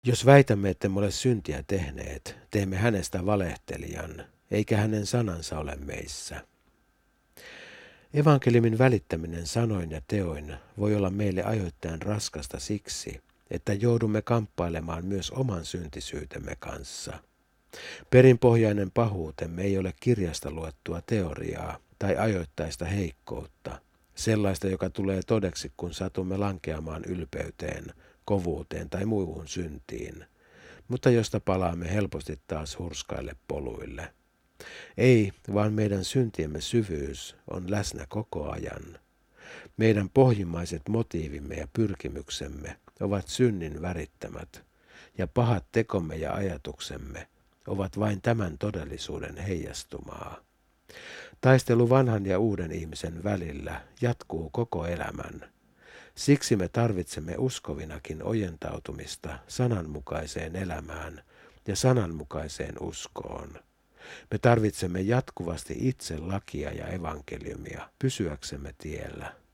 Jos väitämme, ettemme ole syntiä tehneet, teemme hänestä valehtelijan, eikä hänen sanansa ole meissä. Evankeliumin välittäminen sanoin ja teoin voi olla meille ajoittain raskasta siksi, että joudumme kamppailemaan myös oman syntisyytemme kanssa. Perinpohjainen pahuutemme ei ole kirjasta luettua teoriaa tai ajoittaista heikkoutta, sellaista, joka tulee todeksi, kun satumme lankeamaan ylpeyteen, kovuuteen tai muuhun syntiin, mutta josta palaamme helposti taas hurskaille poluille. Ei, vaan meidän syntiemme syvyys on läsnä koko ajan. Meidän pohjimmaiset motiivimme ja pyrkimyksemme ovat synnin värittämät, ja pahat tekomme ja ajatuksemme ovat vain tämän todellisuuden heijastumaa. Taistelu vanhan ja uuden ihmisen välillä jatkuu koko elämän. Siksi me tarvitsemme uskovinakin ojentautumista sananmukaiseen elämään ja sananmukaiseen uskoon. Me tarvitsemme jatkuvasti itse lakia ja evankeliumia pysyäksemme tiellä.